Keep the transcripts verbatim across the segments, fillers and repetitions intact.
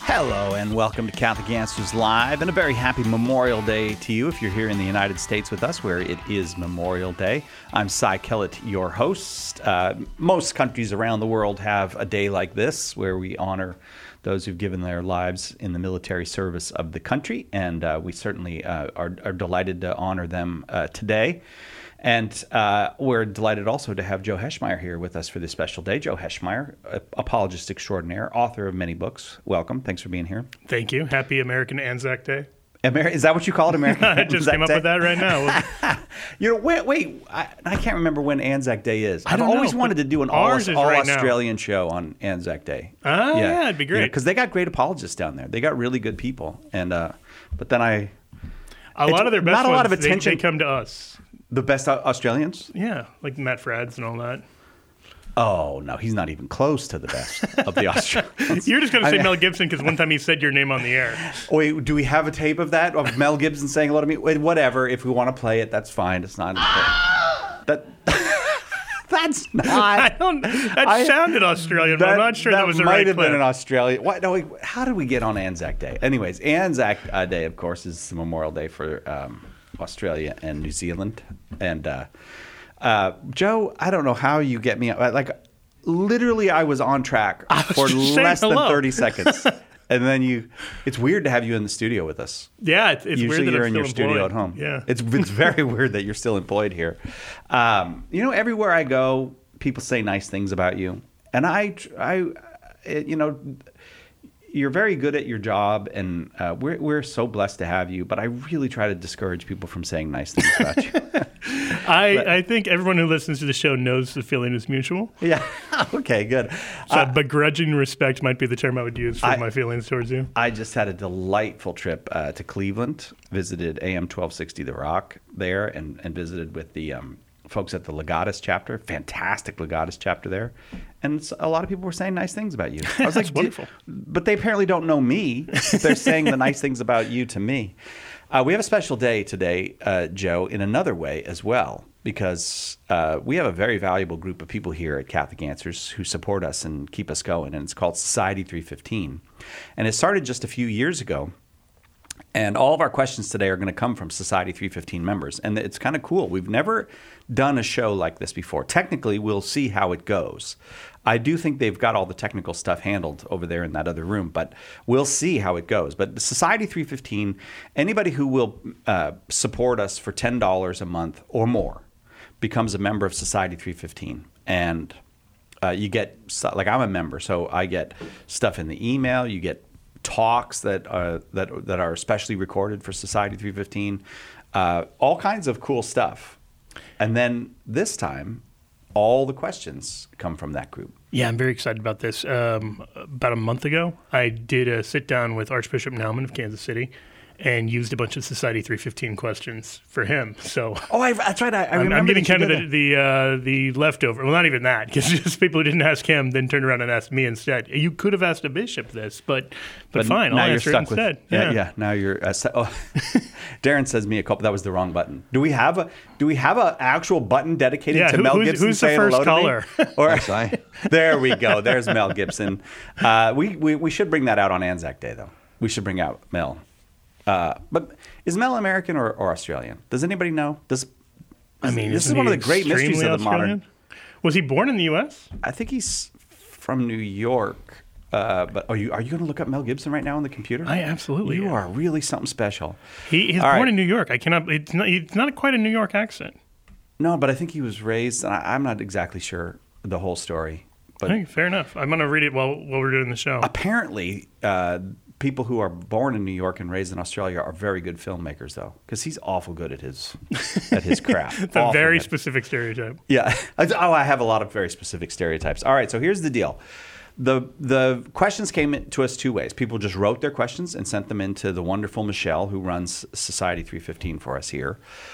Hello and welcome to Catholic Answers Live, and a very happy Memorial Day to you if you're here in the United States with us, where it is Memorial Day. I'm Cy Kellett, your host. Uh, most countries around the world have a day like this where we honor those who've given their lives in the military service of the country, and uh, we certainly uh, are, are delighted to honor them uh, today. And uh, we're delighted also to have Joe Heschmeyer here with us for this special day. Joe Heschmeyer, apologist extraordinaire, author of many books. Welcome. Thanks for being here. Thank you. Happy American Anzac Day. Ameri- is that what you call it, American I just Anzac came up Day? with that right now. you know, wait, wait. I, I can't remember when Anzac Day is. I I've don't always know, wanted to do an all, ours is all right now. Australian show on Anzac Day. Ah, yeah, it'd be great. Because they got great apologists down there. They got really good people. And uh, but then I... A lot of their best not a lot ones, of attention. They, they come to us. The best Australians? Yeah, like Matt Frads and all that. Oh, no, he's not even close to the best of the Australians. You're just going to say I- Mel Gibson because one time he said your name on the air. Wait, do we have a tape of that? Of Mel Gibson saying hello to me? Wait, whatever. If we want to play it, that's fine. It's not important. that, that's not... I don't. That I- sounded Australian, but I'm not sure that, was the might right have clip. been an Australian. What? No, wait, how did we get on Anzac Day? Anyways, Anzac uh, Day, of course, is the Memorial Day for um, Australia and New Zealand. And uh, uh, Joe, I don't know how you get me. Like, literally, I was on track was for just saying less than hello. thirty seconds. And then you, it's weird to have you in the studio with us. Yeah, it's, it's Usually weird that you're I'm in still your studio employed. at home. Yeah. It's it's very weird that you're still employed here. Um, you know, everywhere I go, people say nice things about you. And I, I, it, you know, you're very good at your job, and uh, we're we're so blessed to have you. But I really try to discourage people from saying nice things about you. I, But- I think everyone who listens to the show knows the feeling is mutual. Yeah. Okay. Good. So Uh, begrudging respect might be the term I would use for I- my feelings towards you. I just had a delightful trip uh, to Cleveland, visited A M twelve sixty The Rock there, and, and visited with the um, folks at the Legatus chapter. Fantastic Legatus chapter there. And s- a lot of people were saying nice things about you. I was That's like, wonderful. But they apparently don't know me. If they're saying the nice things about you to me. Uh, we have a special day today, uh, Joe, in another way as well, because uh, we have a very valuable group of people here at Catholic Answers who support us and keep us going, and it's called Society three fifteen. And it started just a few years ago, and all of our questions today are going to come from Society three fifteen members, and it's kind of cool. We've never done a show like this before. Technically, we'll see how it goes. I do think they've got all the technical stuff handled over there in that other room, but we'll see how it goes. But the Society three fifteen, anybody who will uh, support us for ten dollars a month or more becomes a member of Society three fifteen. And uh, you get, like I'm a member, so I get stuff in the email, you get talks that are, that, that are specially recorded for Society three fifteen, uh, all kinds of cool stuff. And then this time, all the questions come from that group. Yeah, I'm very excited about this. Um, about a month ago, I did a sit down with Archbishop Naumann of Kansas City and used a bunch of Society three fifteen questions for him. So Oh, I, that's right. I, I I'm, remember I'm getting that you kind of did the the, uh, the leftover. Well, not even that, because just people who didn't ask him then turned around and asked me instead. You could have asked a bishop this, but but, fine, now I'll you're answer stuck it instead. with yeah, yeah. Now you're. Uh, so, oh, Darren says me a couple. That was the wrong button. Do we have a Do we have an actual button dedicated Yeah, to who- Mel who's- Gibson who's the saying first hello to me? caller? Or Cy. there we go. There's Mel Gibson. Uh, we, we we should bring that out on Anzac Day though. We should bring out Mel. Uh, but is Mel American or, or Australian? Does anybody know? Does I mean, this is isn't one of he the great mysteries extremely of the modern. Australian? Was he born in the U S? I think he's from New York. Uh, but are you are you going to look up Mel Gibson right now on the computer? I absolutely You am. are really something special. He is All born right. in New York. I cannot. It's not. It's not quite a New York accent. No, but I think he was raised. And I, I'm not exactly sure the whole story. But Hey, fair enough. I'm gonna read it while while we're doing the show. apparently, uh, people who are born in New York and raised in Australia are very good filmmakers, though, because he's awful good at his at his craft. It's a Awful very good. specific stereotype. Yeah. Oh, I have a lot of very specific stereotypes. All right, so here's the deal. The the questions came in to us two ways. People just wrote their questions and sent them into the wonderful Michelle, who runs Society three fifteen for us here.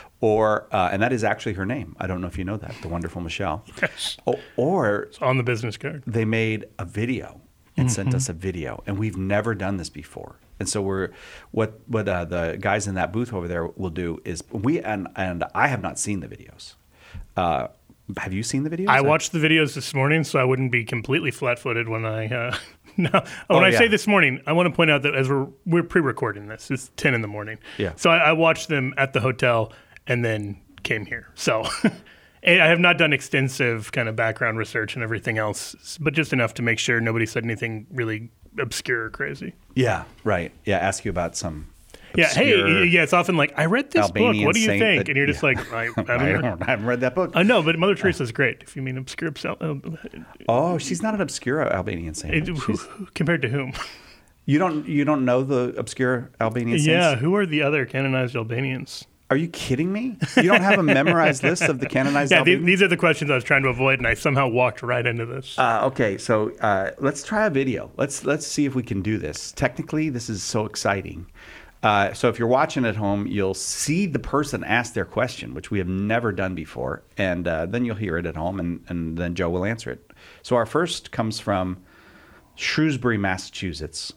Or uh, and that is actually her name. I don't know if you know that, the wonderful Michelle. Yes. O- or It's on the business card. they made a video and sent us a video, and we've never done this before. And so we're what what uh, the guys in that booth over there will do is we and and I have not seen the videos. Uh, have you seen the videos? I watched the videos this morning, so I wouldn't be completely flat-footed when I uh, No, when Oh, I yeah. say this morning, I want to point out that as we're we're pre-recording this, it's ten in the morning. Yeah. So I, I watched them at the hotel and then came here. So and I have not done extensive kind of background research and everything else, but just enough to make sure nobody said anything really obscure or crazy. Yeah, right. Yeah, ask you about some. Yeah. Hey, obscure yeah. It's often like, I read this Albanian book. What do you saint think? that- and you're just yeah. like, I, I don't I, know. don't, I haven't read that book. I know, but Mother Teresa's great. If you mean obscure, uh, Oh, she's not an obscure Albanian saint. it, who, She's- who- compared to whom? you don't you don't know the obscure Albanian saints? Yeah. Who are the other canonized Albanians? Are you kidding me? You don't have a memorized list of the canonized Yeah, the, Albanians? these are the questions I was trying to avoid, and I somehow walked right into this. Uh, okay, so uh, let's try a video. Let's let's see if we can do this. Technically, this is so exciting. Uh, so if you're watching at home, you'll see the person ask their question, which we have never done before, and uh, then you'll hear it at home, and, and then Joe will answer it. So our first comes from Shrewsbury, Massachusetts.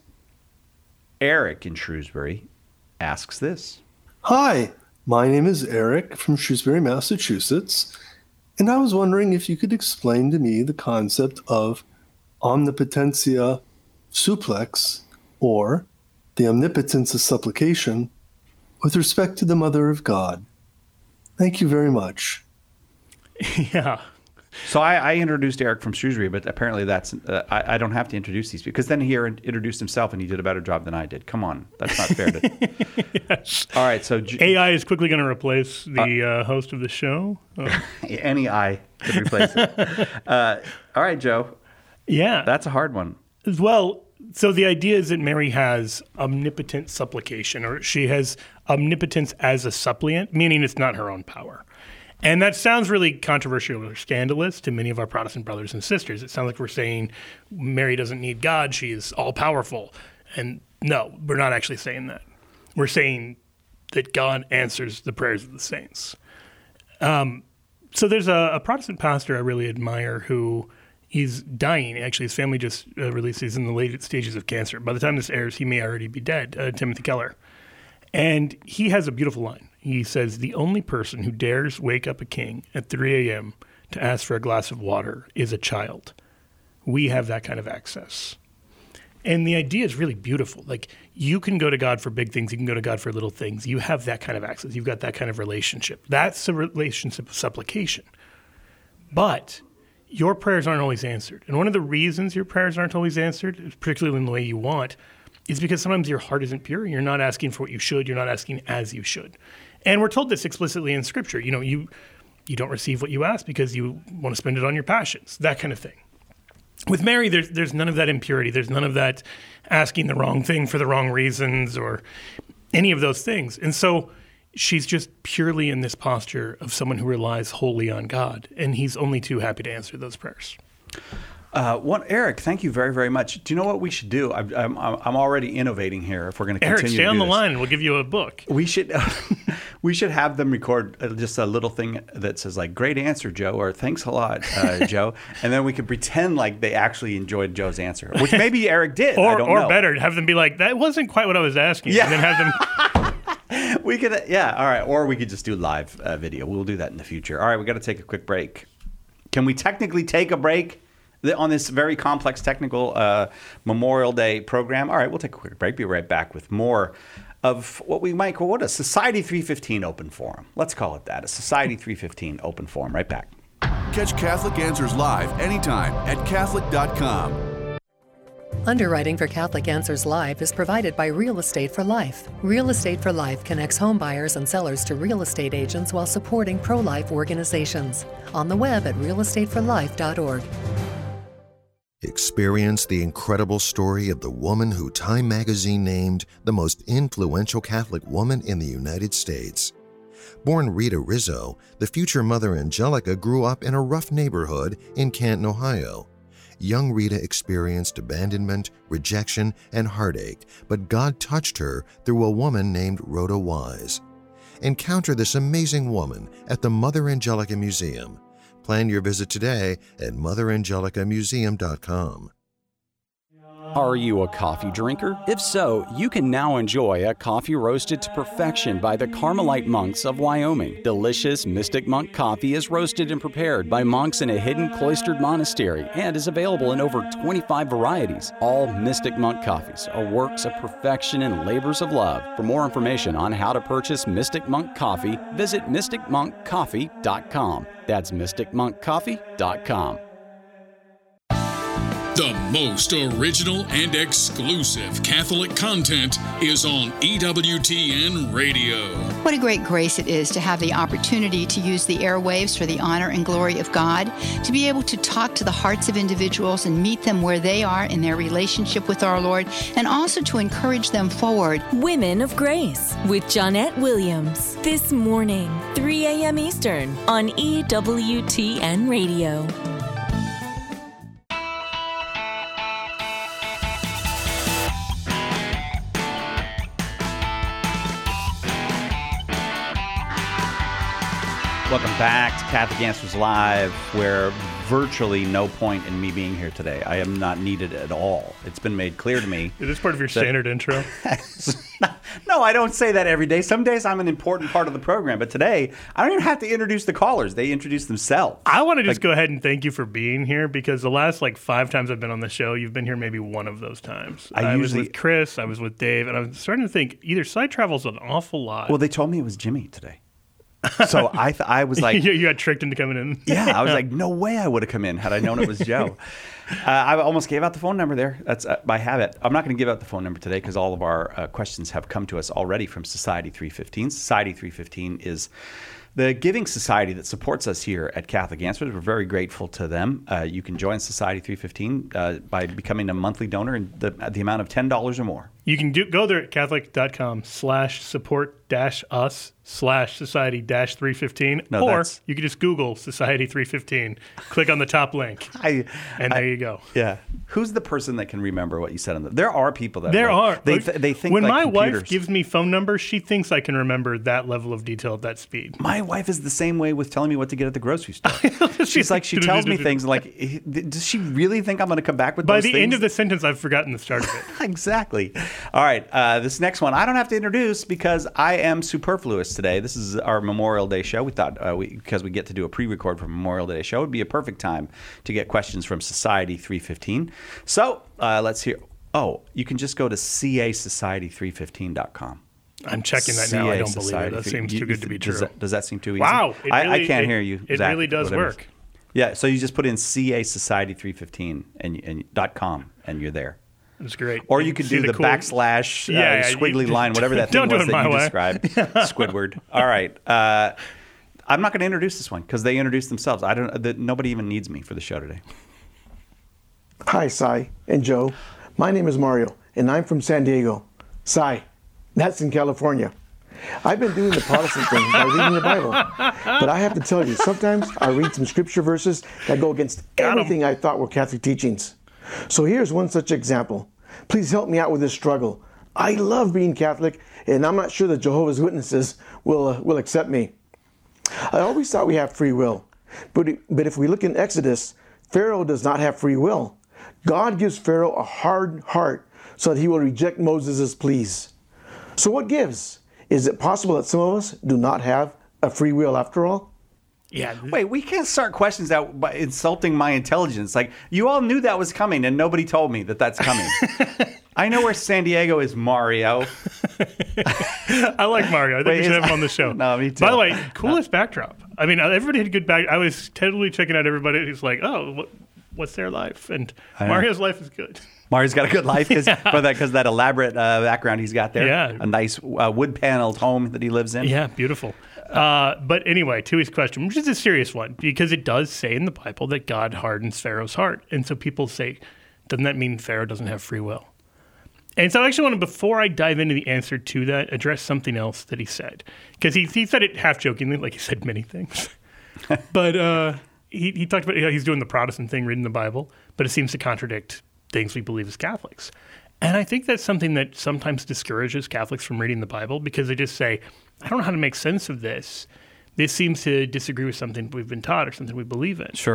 Eric in Shrewsbury asks this. Hi, my name is Eric from Shrewsbury, Massachusetts, and I was wondering if you could explain to me the concept of omnipotentia suplex, or the omnipotence of supplication, with respect to the Mother of God. Thank you very much. Yeah. So I, I introduced Eric from Shrewsbury, but apparently that's uh, I, I don't have to introduce these because then he introduced himself and he did a better job than I did. Come on, that's not fair. To... Yes. All right, so J- A I is quickly going to replace the uh, host of the show. Oh. any I could replace it. Uh, all right, Joe, Yeah. that's a hard one. Well, so the idea is that Mary has omnipotent supplication, or she has omnipotence as a suppliant, meaning it's not her own power. And that sounds really controversial or scandalous to many of our Protestant brothers and sisters. It sounds like we're saying Mary doesn't need God, she is all-powerful. And no, we're not actually saying that. We're saying that God answers the prayers of the saints. Um, so there's a, a Protestant pastor I really admire who he's dying. Actually, his family just uh, released he's in the late stages of cancer. By the time this airs, he may already be dead, uh, Timothy Keller. And he has a beautiful line. He says, the only person who dares wake up a king at three a.m. to ask for a glass of water is a child. We have that kind of access. And the idea is really beautiful. Like, you can go to God for big things. You can go to God for little things. You have that kind of access. You've got that kind of relationship. That's a relationship of supplication. But your prayers aren't always answered. And one of the reasons your prayers aren't always answered, particularly in the way you want, is because sometimes your heart isn't pure. You're not asking for what you should. You're not asking as you should. And we're told this explicitly in Scripture. You know, you you don't receive what you ask because you want to spend it on your passions, that kind of thing. With Mary, there's there's none of that impurity. There's none of that asking the wrong thing for the wrong reasons or any of those things. And so she's just purely in this posture of someone who relies wholly on God, and he's only too happy to answer those prayers. Uh, one, Eric, thank you very, very much. Do you know what we should do? I'm, I'm, I'm already innovating here. If we're going to continue, Eric, stay to on do the this. line, and we'll give you a book. We should we should have them record uh, just a little thing that says like "Great answer, Joe" or "Thanks a lot, uh, Joe," and then we could pretend like they actually enjoyed Joe's answer, which maybe Eric did. I Or, don't or know. better, have them be like, that wasn't quite what I was asking. Yeah. And then have them. We could, yeah, all right. Or we could just do live uh, video. We'll do that in the future. All right, we got to take a quick break. Can we technically take a break on this very complex technical uh, Memorial Day program? All right, we'll take a quick break. Be right back with more of what we might call what a Society three fifteen open forum. Let's call it that, a Society three fifteen open forum. Right back. Catch Catholic Answers live anytime at Catholic dot com. Underwriting for Catholic Answers Live is provided by Real Estate for Life. Real Estate for Life connects home buyers and sellers to real estate agents while supporting pro-life organizations. On the web at real estate for life dot org. Experience the incredible story of the woman who Time magazine named the most influential Catholic woman in the United States. Born Rita Rizzo, the future Mother Angelica grew up in a rough neighborhood in Canton, Ohio. Young Rita experienced abandonment, rejection, and heartache, but God touched her through a woman named Rhoda Wise. Encounter this amazing woman at the Mother Angelica Museum. Plan your visit today at mother angelica museum dot com. Are you a coffee drinker? If so, you can now enjoy a coffee roasted to perfection by the Carmelite monks of Wyoming. Delicious Mystic Monk coffee is roasted and prepared by monks in a hidden cloistered monastery and is available in over twenty-five varieties. All Mystic Monk coffees are works of perfection and labors of love. For more information on how to purchase Mystic Monk coffee, visit mystic monk coffee dot com. That's mystic monk coffee dot com. The most original and exclusive Catholic content is on E W T N Radio. What a great grace it is to have the opportunity to use the airwaves for the honor and glory of God, to be able to talk to the hearts of individuals and meet them where they are in their relationship with our Lord, and also to encourage them forward. Women of Grace with Johnette Williams. This morning, three a.m. Eastern on E W T N Radio. Welcome back to Catholic Answers Live, where virtually no point in me being here today. I am not needed at all. It's been made clear to me. Is this part of your standard intro? No, I don't say that every day. Some days I'm an important part of the program, but today I don't even have to introduce the callers. They introduce themselves. I want to just like, go ahead and thank you for being here, because the last like five times I've been on the show, you've been here maybe one of those times. I, I usually, was with Chris, I was with Dave, and I was starting to think either side travels an awful lot. Well, they told me it was Jimmy today. So I th- I was like... you, you got tricked into coming in. Yeah, I was like, no way I would have come in had I known it was Joe. uh, I almost gave out the phone number there. That's uh, by habit. I'm not going to give out the phone number today because all of our uh, questions have come to us already from Society three fifteen. Society three fifteen is the giving society that supports us here at Catholic Answers. We're very grateful to them. Uh, you can join Society three fifteen uh, by becoming a monthly donor in the, the amount of ten dollars or more. You can do, go there at catholic.com slash support dash us slash society dash 315. No, or that's- you can just Google Society three fifteen, click on the top link, I, and I, there you go. Yeah. Who's the person that can remember what you said on the... There are people that... There like, are. They, th- they think when like my computers. wife gives me phone numbers, she thinks I can remember that level of detail at that speed. My wife is the same way with telling me what to get at the grocery store. She's like, she tells me things like, does she really think I'm going to come back with By those the things? end of the sentence, I've forgotten the start of it. Exactly. All right. Uh, this next one, I don't have to introduce because I am superfluous today. This is our Memorial Day show. We thought, uh, we, because we get to do a pre-record for Memorial Day show, it would be a perfect time to get questions from Society three fifteen. So uh, let's hear. Oh, you can just go to c a society three fifteen dot com. I'm checking that now. I don't believe it. That seems too good to be true. Does that, does that seem too easy? Wow. It I, really, I can't it, hear you. It Zach, really does whatever. work. Yeah, so you just put in c a society three fifteen and, and dot com and you're there. It's great. Or you could do the, the cool, backslash uh, yeah, yeah, squiggly you, line, whatever that thing don't was do it that you my way. described. Squidward. All right. Uh, I'm not going to introduce this one because they introduced themselves. I don't. The, nobody even needs me for the show today. Hi, Cy and Joe. My name is Mario, and I'm from San Diego. Cy, that's in California. I've been doing the Protestant thing by reading the Bible. But I have to tell you, sometimes I read some scripture verses that go against everything I thought were Catholic teachings. So here's one such example. Please help me out with this struggle. I love being Catholic, and I'm not sure that Jehovah's Witnesses will uh, will accept me. I always thought we have free will. But, but if we look in Exodus, Pharaoh does not have free will. God gives Pharaoh a hard heart so that he will reject Moses' pleas. So what gives? Is it possible that some of us do not have a free will after all? Yeah. Wait, we can't start questions out by insulting my intelligence. Like, you all knew that was coming, and nobody told me that that's coming. I know where San Diego is, Mario. I like Mario. I think Wait, we should is- have him on the show. No, me too. By the way, coolest backdrop. I mean, everybody had a good back. I was totally checking out everybody who's like, oh, what, what's their life? And I know. Mario's life is good. Mario's got a good life because Yeah. for that, because that elaborate uh, background he's got there. Yeah. A nice uh, wood-paneled home that he lives in. Yeah, beautiful. Uh, but anyway, to his question, which is a serious one, because it does say in the Bible that God hardens Pharaoh's heart. And so people say, doesn't that mean Pharaoh doesn't have free will? And so I actually want to, before I dive into the answer to that, address something else that he said. Because he, he said it half jokingly, like he said many things. but uh, he, he talked about, you know, he's doing the Protestant thing, reading the Bible, but it seems to contradict things we believe as Catholics. And I think that's something that sometimes discourages Catholics from reading the Bible because they just say, I don't know how to make sense of this. This seems to disagree with something we've been taught or something we believe in. Sure.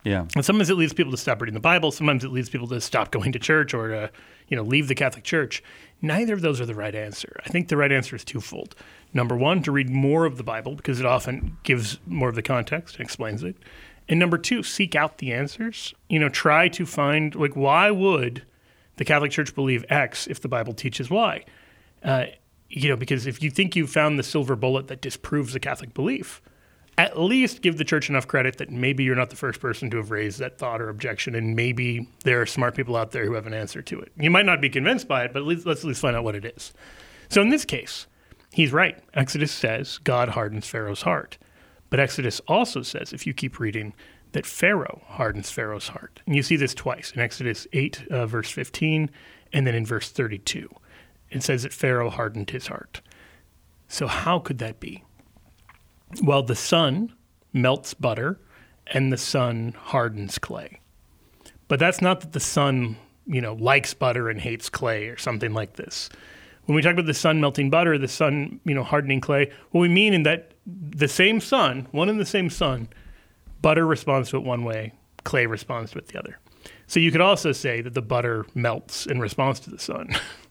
Yeah. And sometimes it leads people to stop reading the Bible. Sometimes it leads people to stop going to church or to, you know, leave the Catholic Church. Neither of those are the right answer. I think the right answer is twofold. Number one, to read more of the Bible because it often gives more of the context and explains it. And number two, seek out the answers. You know, try to find, like, why would the Catholic Church believe X if the Bible teaches Y? Uh, you know, because if you think you've found the silver bullet that disproves the Catholic belief, at least give the church enough credit that maybe you're not the first person to have raised that thought or objection, and maybe there are smart people out there who have an answer to it. You might not be convinced by it, but at least, let's at least find out what it is. So in this case, he's right. Exodus says God hardens Pharaoh's heart. But Exodus also says, if you keep reading, that Pharaoh hardens Pharaoh's heart. And you see this twice, in Exodus eight, uh, verse fifteen, and then in verse thirty-two. It says that Pharaoh hardened his heart. So how could that be? Well, the sun melts butter, and the sun hardens clay. But that's not that the sun, you know, likes butter and hates clay or something like this. When we talk about the sun melting butter, the sun, you know, hardening clay, what we mean in that the same sun, one and the same sun, butter responds to it one way, clay responds to it the other. So you could also say that the butter melts in response to the sun,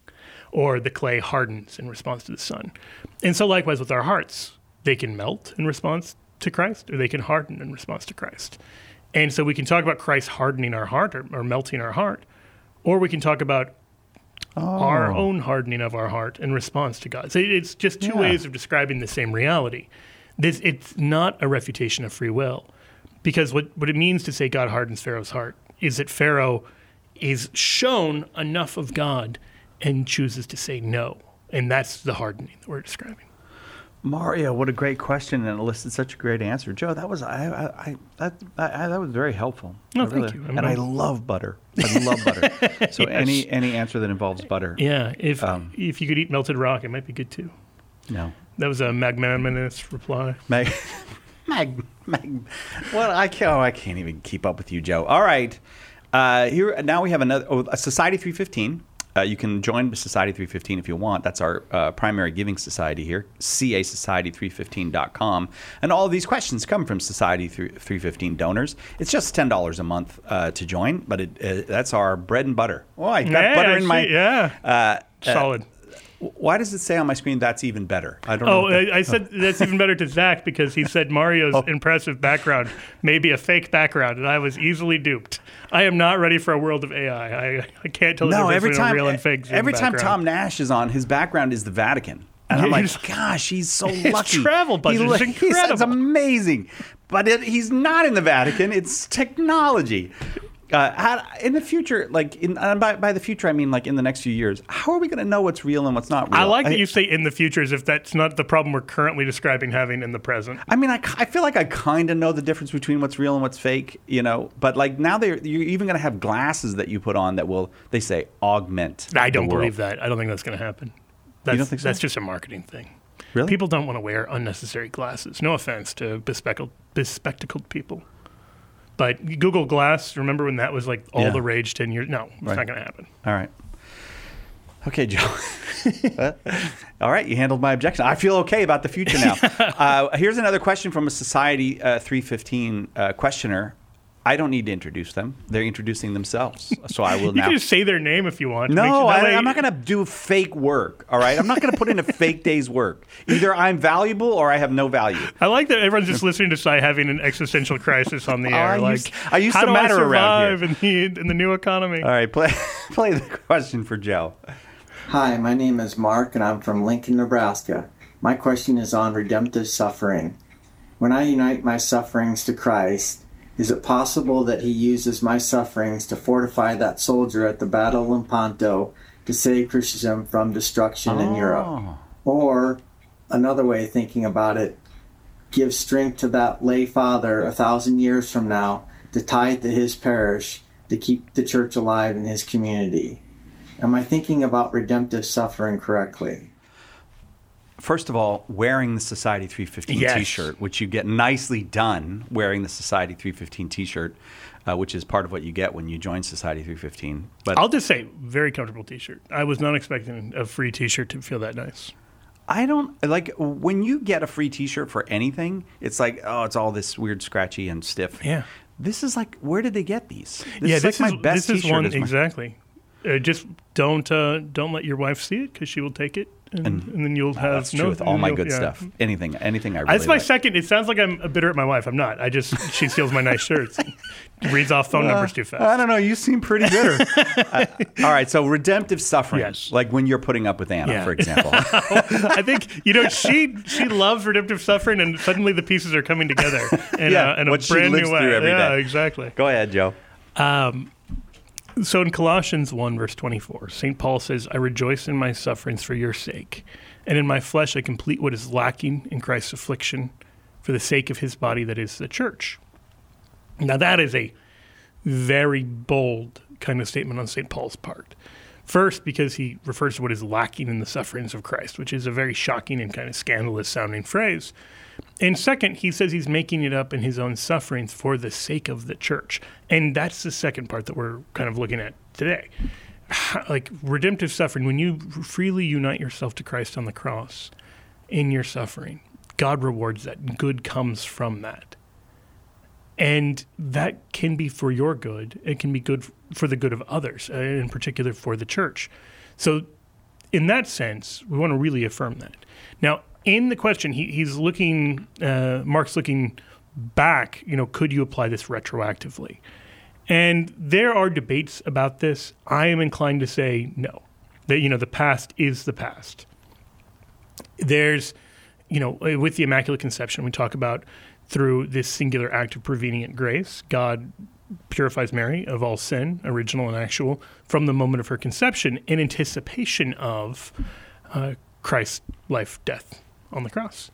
or the clay hardens in response to the sun. And so likewise with our hearts, they can melt in response to Christ, or they can harden in response to Christ. And so we can talk about Christ hardening our heart or, or melting our heart, or we can talk about oh. our own hardening of our heart in response to God. So it's just two yeah. ways of describing the same reality. This, it's not a refutation of free will, because what, what it means to say God hardens Pharaoh's heart is that Pharaoh is shown enough of God and chooses to say no. And that's the hardening that we're describing. Mario, what a great question, and elicited such a great answer. Joe, that was I, I, I that I, that was very helpful. No, I thank really, you. I'm and not... I love butter. I love butter. So yes. any any answer that involves butter. Yeah, if um, if you could eat melted rock, it might be good too. No, that was a magnanimous reply. Mag, mag, mag. Well, I can't. Oh, I can't even keep up with you, Joe. All right, uh, here now we have another oh, a Society three fifteen. Uh, you can join Society three fifteen if you want. That's our uh, primary giving society here, c a society three fifteen dot com. And all of these questions come from Society three fifteen donors. It's just ten dollars a month uh, to join, but it, uh, that's our bread and butter. Oh, I got yeah, butter I in see, my... Yeah, uh, solid. Uh, Why does it say on my screen that's even better? I don't oh, know. Oh, I said that's even better to Zach because he said Mario's oh. impressive background may be a fake background, and I was easily duped. I am not ready for a world of A I. I, I can't tell the no, difference every between time, real and fake. Every time background. Tom Nash is on, his background is the Vatican. And I'm like, gosh, he's so his lucky. His travel budget he, is incredible. It's amazing. But it, he's not in the Vatican. It's technology. Uh, how, in the future, like in, uh, by, by the future, I mean like in the next few years, how are we going to know what's real and what's not real? I like that I, you say in the future as if that's not the problem we're currently describing having in the present. I mean, I, I feel like I kind of know the difference between what's real and what's fake, you know, but like now they're, you're even going to have glasses that you put on that will, they say, augment I don't the world. believe that. I don't think that's going to happen. That's, you don't think so? That's just a marketing thing. Really? People don't want to wear unnecessary glasses. No offense to bespectacled, bespectacled people. But Google Glass, remember when that was like all yeah. the rage ten years? No, it's right. not going to happen. All right. Okay, Joe. All right, you handled my objection. I feel okay about the future now. uh, here's another question from a Society uh, three fifteen uh, questioner. I don't need to introduce them. They're introducing themselves. So I will you now. You can just say their name if you want. No, sure I, way... I'm not going to do fake work, all right? I'm not going to put in a fake day's work. Either I'm valuable or I have no value. I like that everyone's just listening to Sai having an existential crisis on the air. I like, used, I used how to do matter I survive around here. In the, in the new economy? All right, play, play the question for Joe. Hi, my name is Mark, and I'm from Lincoln, Nebraska. My question is on redemptive suffering. When I unite my sufferings to Christ, is it possible that he uses my sufferings to fortify that soldier at the Battle of Lepanto to save Christendom from destruction oh. in Europe? Or, another way of thinking about it, give strength to that lay father a thousand years from now to tithe to his parish to keep the church alive in his community? Am I thinking about redemptive suffering correctly? First of all, wearing the Society three fifteen yes. T-shirt, which you get nicely done wearing the Society three fifteen T-shirt, uh, which is part of what you get when you join Society three fifteen. But I'll just say, very comfortable T-shirt. I was not expecting a free T-shirt to feel that nice. I don't, like, when you get a free T-shirt for anything, it's like, oh, it's all this weird, scratchy, and stiff. Yeah. This is like, where did they get these? This yeah, is this like is my best this is t-shirt one is my- exactly. Uh, just don't uh, don't let your wife see it because she will take it, and, and, And- then you'll Oh, have that's no. true with all my you'll- good yeah. stuff. Anything, anything I really That's my like. second. It sounds like I'm bitter at my wife. I'm not. I just she steals my nice shirts, and reads off phone Uh, numbers too fast. I don't know. You seem pretty bitter. uh, all right. So redemptive suffering, Yes. like when you're putting up with Anna, Yeah. for example. I think you know she she loves redemptive suffering, and suddenly the pieces are coming together in, Yeah, a, in a what she brand lives new way. through every yeah, day. exactly. Go ahead, Joe. Um, so in Colossians one, verse twenty-four, Saint Paul says, I rejoice in my sufferings for your sake, and in my flesh I complete what is lacking in Christ's affliction for the sake of his body, that is the church. Now that is a very bold kind of statement on Saint Paul's part. First, because he refers to what is lacking in the sufferings of Christ, which is a very shocking and kind of scandalous sounding phrase. And second, he says he's making it up in his own sufferings for the sake of the church. And that's the second part that we're kind of looking at today. Like redemptive suffering, when you freely unite yourself to Christ on the cross in your suffering, God rewards that. Good comes from that. And that can be for your good. It can be good for the good of others, uh, in particular for the church. So in that sense, we want to really affirm that. Now, in the question, he, he's looking, uh, Mark's looking back, you know, could you apply this retroactively? And there are debates about this. I am inclined to say no, that, you know, the past is the past. There's, you know, with the Immaculate Conception, we talk about through this singular act of prevenient grace, God purifies Mary of all sin, original and actual, from the moment of her conception in anticipation of uh, Christ's life, death on the cross.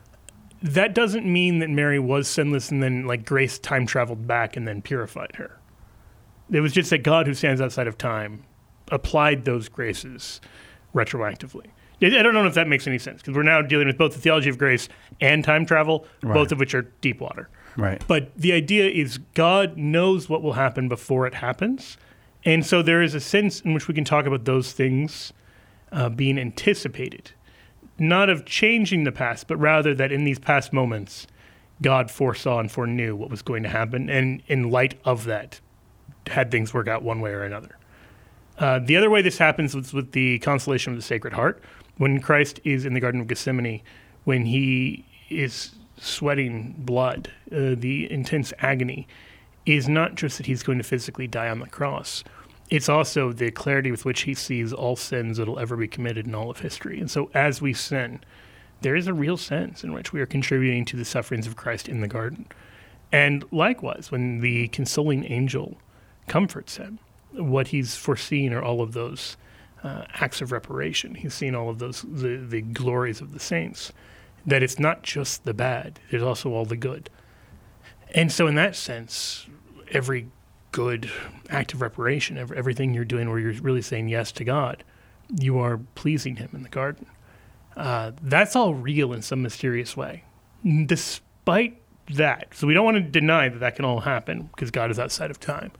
That doesn't mean that Mary was sinless and then, like, grace time traveled back and then purified her. It was just that God, who stands outside of time, applied those graces retroactively. I don't know if that makes any sense, because we're now dealing with both the theology of grace and time travel, Right. both of which are deep water. Right. But the idea is God knows what will happen before it happens. And so there is a sense in which we can talk about those things uh, being anticipated, not of changing the past, but rather that in these past moments, God foresaw and foreknew what was going to happen, and in light of that, had things work out one way or another. Uh, the other way this happens is with the consolation of the Sacred Heart. When Christ is in the Garden of Gethsemane, when he is sweating blood, uh, the intense agony is not just that he's going to physically die on the cross. It's also the clarity with which he sees all sins that will ever be committed in all of history. And so as we sin, there is a real sense in which we are contributing to the sufferings of Christ in the garden. And likewise, when the consoling angel comforts him, what he's foreseen are all of those uh, acts of reparation. He's seen all of those, the, the glories of the saints, that it's not just the bad, there's also all the good. And so in that sense, every good act of reparation, every, everything you're doing where you're really saying yes to God, you are pleasing him in the garden. Uh, that's all real in some mysterious way. Despite that, so we don't want to deny that that can all happen because God is outside of time.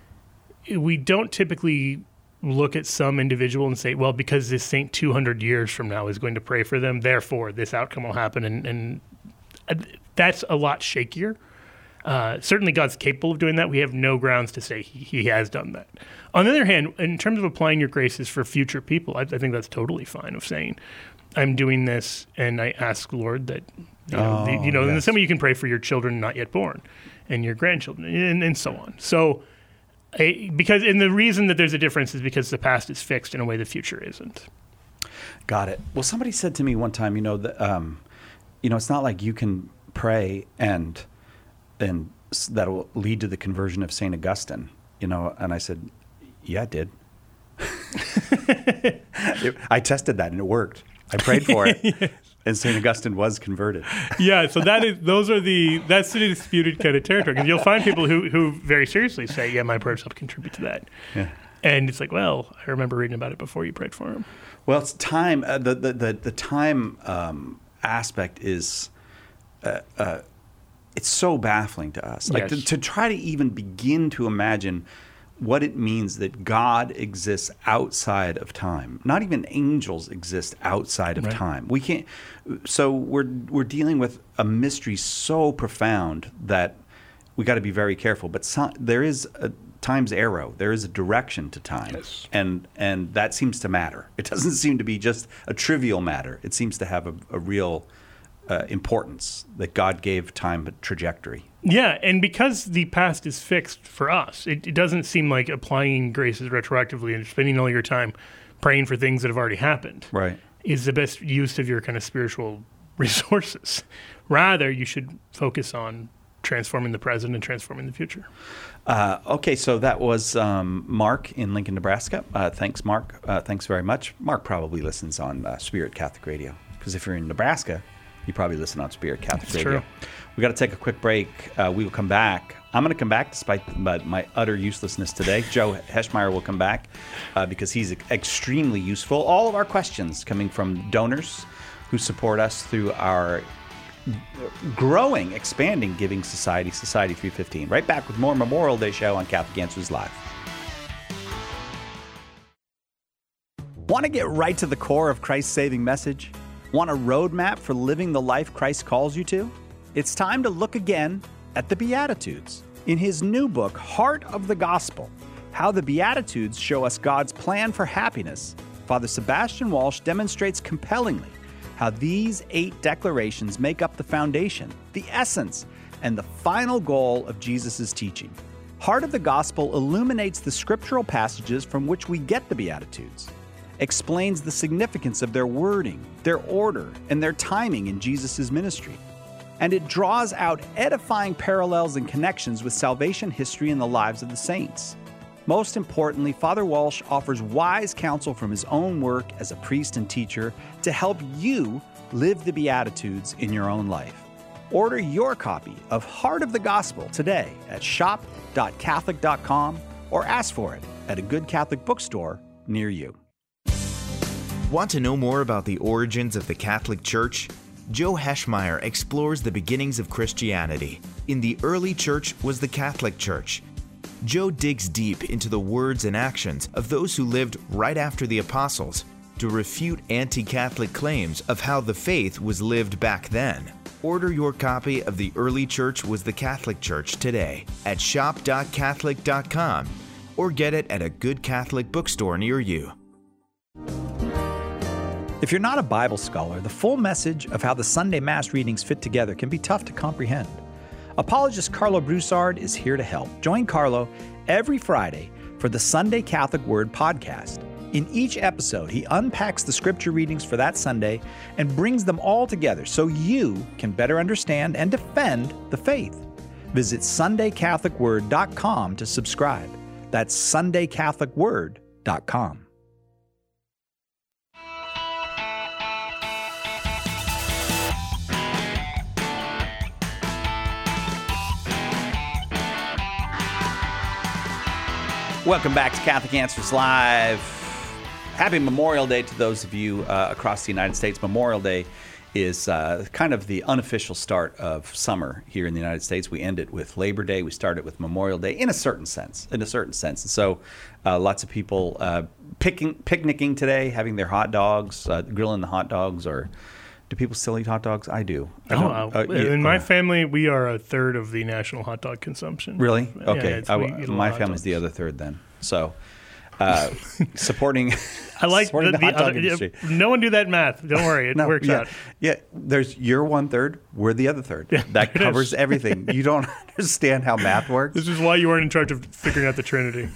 We don't typically look at some individual and say, well, because this saint two hundred years from now is going to pray for them, therefore this outcome will happen. And, and that's a lot shakier. Uh, certainly God's capable of doing that. We have no grounds to say he, he has done that. On the other hand, in terms of applying your graces for future people, I, I think that's totally fine of saying, I'm doing this and I ask, Lord, that, you know, Oh, the, you know, in the yes. same way you can pray for your children not yet born and your grandchildren and, and so on. So, a, because, and the reason that there's a difference is because the past is fixed in a way the future isn't. Got it. Well, somebody said to me one time, you know, the, um, you know, it's not like you can pray and and that will lead to the conversion of Saint Augustine, you know. And I said, yeah, it did. it, I tested that and it worked. I prayed for it, yes. And Saint Augustine was converted. Yeah, so that is those are the that's the disputed kind of territory, because you'll find people who who very seriously say, yeah, my prayers help contribute to that. Yeah. And it's like, well, I remember reading about it before you prayed for him. Well, it's time. Uh, the, the the the time um, aspect is, uh, uh, it's so baffling to us. Like Yes. to, to try to even begin to imagine what it means that God exists outside of time. Not even angels exist outside of Right. time. We can't. So we're we're dealing with a mystery so profound that we got to be very careful. But some, there is a time's arrow. There is a direction to time, yes. and and that seems to matter. It doesn't seem to be just a trivial matter. It seems to have a, a real uh, importance that God gave time a trajectory. Yeah, and because the past is fixed for us, it, it doesn't seem like applying graces retroactively and spending all your time praying for things that have already happened. Right. Is the best use of your kind of spiritual resources. Rather, you should focus on transforming the present and transforming the future. Uh, okay, so that was um, Mark in Lincoln, Nebraska. Uh, thanks, Mark. Uh, thanks very much. Mark probably listens on uh, Spirit Catholic Radio, because if you're in Nebraska, you probably listen on Spirit Catholic That's Radio. True. We got to take a quick break. Uh, we will come back. I'm going to come back despite my, my utter uselessness today. Joe Heschmeyer will come back uh, because he's extremely useful. All of our questions coming from donors who support us through our growing, expanding Giving Society, Society three fifteen. Right back with more Memorial Day show on Catholic Answers Live. Want to get right to the core of Christ's saving message? Want a roadmap for living the life Christ calls you to? It's time to look again at the Beatitudes. In his new book, Heart of the Gospel, How the Beatitudes Show Us God's Plan for Happiness, Father Sebastian Walsh demonstrates compellingly how these eight declarations make up the foundation, the essence, and the final goal of Jesus' teaching. Heart of the Gospel illuminates the scriptural passages from which we get the Beatitudes, explains the significance of their wording, their order, and their timing in Jesus' ministry. And it draws out edifying parallels and connections with salvation history and the lives of the saints. Most importantly, Father Walsh offers wise counsel from his own work as a priest and teacher to help you live the Beatitudes in your own life. Order your copy of Heart of the Gospel today at shop dot catholic dot com or ask for it at a good Catholic bookstore near you. Want to know more about the origins of the Catholic Church? Joe Heschmeyer explores the beginnings of Christianity. In the early church was the Catholic Church. Joe digs deep into the words and actions of those who lived right after the apostles to refute anti-Catholic claims of how the faith was lived back then. Order your copy of The Early Church Was the Catholic Church today at shop dot catholic dot com or get it at a good Catholic bookstore near you. If you're not a Bible scholar, the full message of how the Sunday Mass readings fit together can be tough to comprehend. Apologist Carlo Broussard is here to help. Join Carlo every Friday for the Sunday Catholic Word podcast. In each episode, he unpacks the scripture readings for that Sunday and brings them all together so you can better understand and defend the faith. Visit sunday catholic word dot com to subscribe. That's sunday catholic word dot com. Welcome back to Catholic Answers Live. Happy Memorial Day to those of you uh, across the United States. Memorial Day is uh, kind of the unofficial start of summer here in the United States. We end it with Labor Day. We start it with Memorial Day in a certain sense, in a certain sense. And so uh, lots of people uh, picking, picnicking today, having their hot dogs, uh, grilling the hot dogs, or do people still eat hot dogs? I do. I oh, uh, uh, in my uh, family, we are a third of the national hot dog consumption. Really? Okay. Yeah, I, my family's the other third then. So uh, supporting, I like supporting the, the hot the dog other, industry. No one do that math. Don't worry. It no, works yeah, out. Yeah. There's you're one third. We're the other third. Yeah, that covers everything. You don't understand how math works. This is why you weren't in charge of figuring out the Trinity.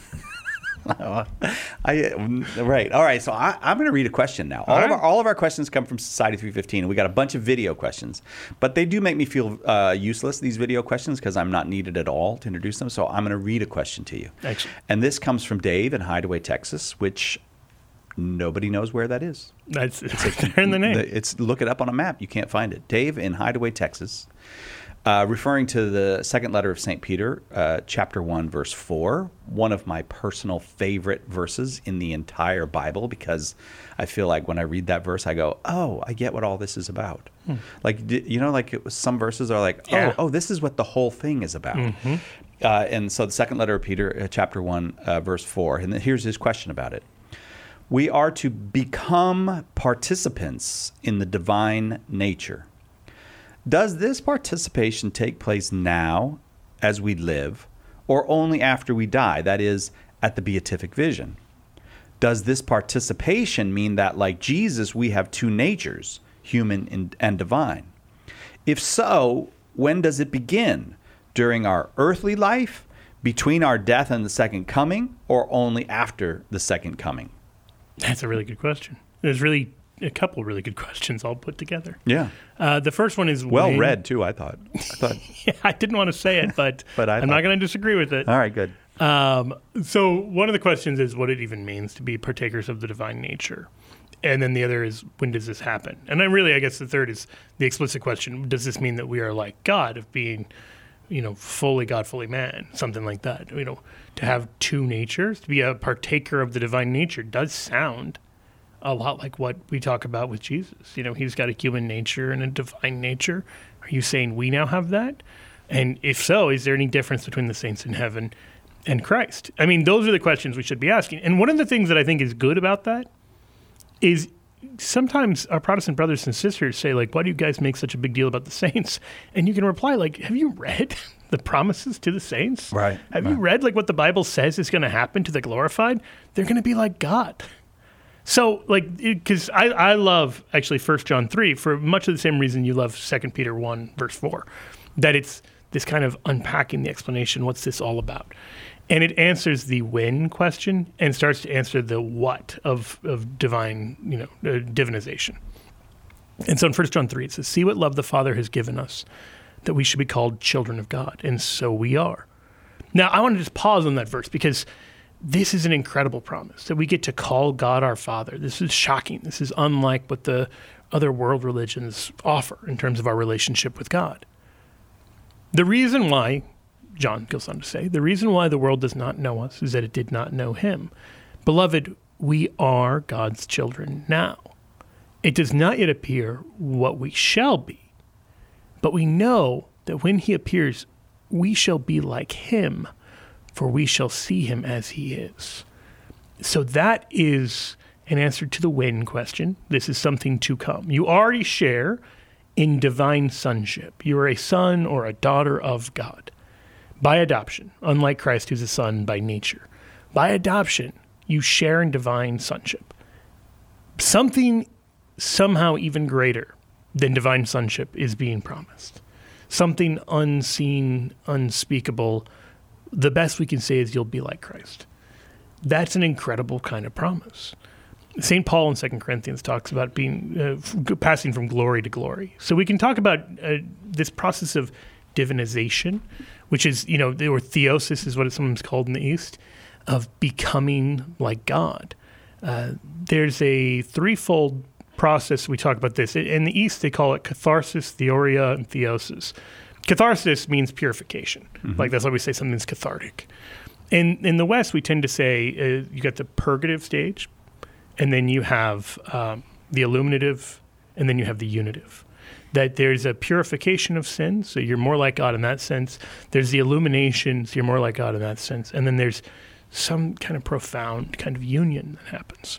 I right. All right. So I, I'm going to read a question now. All, all right. of our all of our questions come from Society three fifteen, and we got a bunch of video questions, but they do make me feel uh, useless. These video questions because I'm not needed at all to introduce them. So I'm going to read a question to you. Excellent. And this comes from Dave in Hideaway, Texas, which nobody knows where that is. That's it's there in the name. It's look it up on a map. You can't find it. Dave in Hideaway, Texas. Uh, referring to the second letter of Saint Peter, uh, chapter one, verse four, one of my personal favorite verses in the entire Bible, because I feel like when I read that verse, I go, oh, I get what all this is about. Hmm. Like, you know, like it was, some verses are like, oh, yeah. oh, this is what the whole thing is about. Mm-hmm. Uh, and so the second letter of Peter, uh, chapter one, uh, verse four, and here's his question about it. We are to become participants in the divine nature. Does this participation take place now as we live, or only after we die, that is, at the beatific vision? Does this participation mean that, like Jesus, we have two natures, human and, and divine? If so, when does it begin? During our earthly life, between our death and the second coming, or only after the second coming? That's a really good question. There's really a couple really good questions all put together. Yeah. Uh, the first one is well when... read too. I thought. I thought. yeah, I didn't want to say it, but, but I I'm thought... not going to disagree with it. All right, good. Um, so one of the questions is what it even means to be partakers of the divine nature, and then the other is when does this happen? And then really, I guess the third is the explicit question: does this mean that we are like God, of being, you know, fully God, fully man, something like that? You know, to have two natures, to be a partaker of the divine nature, does sound a lot like what we talk about with Jesus. You know, he's got a human nature and a divine nature. Are you saying we now have that? And if so, is there any difference between the saints in heaven and Christ? I mean, those are the questions we should be asking. And one of the things that I think is good about that is sometimes our Protestant brothers and sisters say, like, why do you guys make such a big deal about the saints? And you can reply, like, have you read the promises to the saints? Right. Have right. you read, like, what the Bible says is going to happen to the glorified? They're going to be like God. So, like, because I, I love, actually, First John three for much of the same reason you love Second Peter one, verse four, that it's this kind of unpacking the explanation, what's this all about? And it answers the when question and starts to answer the what of, of divine, you know, uh, divinization. And so in First John three, it says, see what love the Father has given us, that we should be called children of God. And so we are. Now, I want to just pause on that verse because this is an incredible promise that we get to call God our Father. This is shocking. This is unlike what the other world religions offer in terms of our relationship with God. The reason why, John goes on to say, the reason why the world does not know us is that it did not know him. Beloved, we are God's children now. It does not yet appear what we shall be, but we know that when he appears, we shall be like him, for we shall see him as he is. So that is an answer to the when question. This is something to come. You already share in divine sonship. You are a son or a daughter of God by adoption, unlike Christ, who's a son by nature. By adoption, you share in divine sonship. Something somehow even greater than divine sonship is being promised. Something unseen, unspeakable. The best we can say is you'll be like Christ. That's an incredible kind of promise. Saint Paul in Second Corinthians talks about being uh, passing from glory to glory. So we can talk about uh, this process of divinization, which is, you know, or theosis is what it's sometimes called in the East, of becoming like God. Uh, there's a threefold process. We talk about this. In the East, they call it catharsis, theoria, and theosis. Catharsis means purification. Mm-hmm. Like that's why we say something's cathartic. In in the West, we tend to say uh, you got the purgative stage, and then you have um, the illuminative, and then you have the unitive. That there's a purification of sin, so you're more like God in that sense. There's the illumination, so you're more like God in that sense. And then there's some kind of profound kind of union that happens.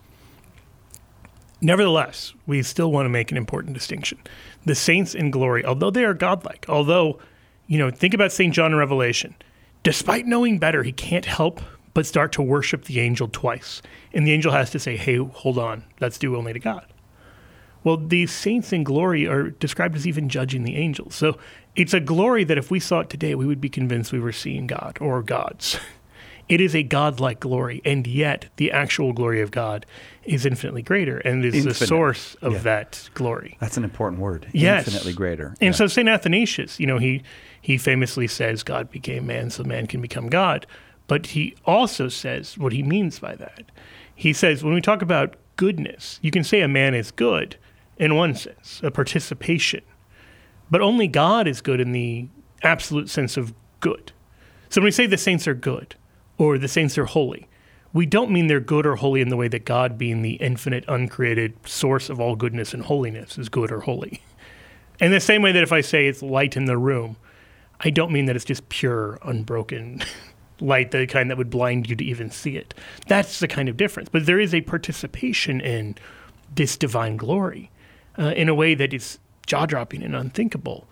Nevertheless, we still want to make an important distinction. The saints in glory, although they are godlike, although, you know, think about Saint John in Revelation. Despite knowing better, he can't help but start to worship the angel twice. And the angel has to say, hey, hold on, that's due only to God. Well, these saints in glory are described as even judging the angels. So it's a glory that if we saw it today, we would be convinced we were seeing God or gods. It is a godlike glory, and yet the actual glory of God is infinitely greater and is Infinite. the source of yeah. that glory. That's an important word. Yes. Infinitely greater. And yeah. so Saint Athanasius, you know, he, he famously says God became man so man can become God. But he also says what he means by that. He says when we talk about goodness, you can say a man is good in one sense, a participation. But only God is good in the absolute sense of good. So when we say the saints are good, or the saints are holy, we don't mean they're good or holy in the way that God, being the infinite, uncreated source of all goodness and holiness, is good or holy. In the same way that if I say it's light in the room, I don't mean that it's just pure, unbroken light, the kind that would blind you to even see it. That's the kind of difference. But there is a participation in this divine glory uh, in a way that is jaw-dropping and unthinkable.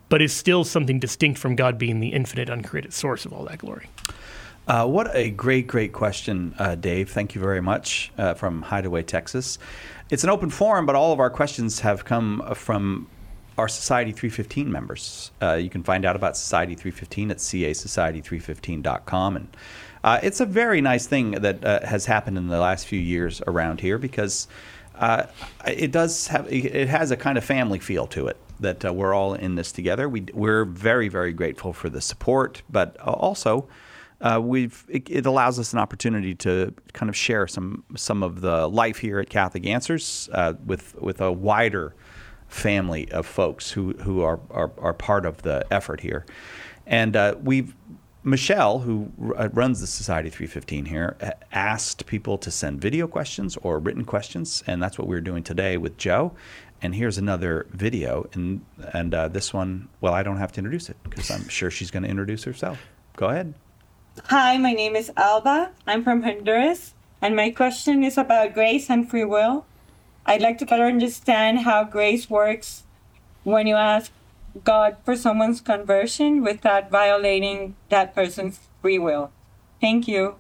but is still something distinct from God being the infinite, uncreated source of all that glory. Uh, what a great, great question, uh, Dave. Thank you very much uh, from Hideaway, Texas. It's an open forum, but all of our questions have come from our Society three fifteen members. Uh, you can find out about Society three fifteen at c a society three fifteen dot com. And uh, it's a very nice thing that uh, has happened in the last few years around here because uh, it does have, it has a kind of family feel to it, that uh, we're all in this together. We, we're very, very grateful for the support, but also Uh, we've it, it allows us an opportunity to kind of share some some of the life here at Catholic Answers uh, with with a wider family of folks who who are are, are part of the effort here, and uh, we've Michelle, who r- runs the Society three fifteen here, asked people to send video questions or written questions, and that's what we're doing today with Joe. And here's another video, and and uh, this one, well, I don't have to introduce it because I'm sure she's going to introduce herself. Go ahead. Hi, my name is Alba. I'm from Honduras, and my question is about grace and free will. I'd like to better understand how grace works when you ask God for someone's conversion without violating that person's free will. Thank you.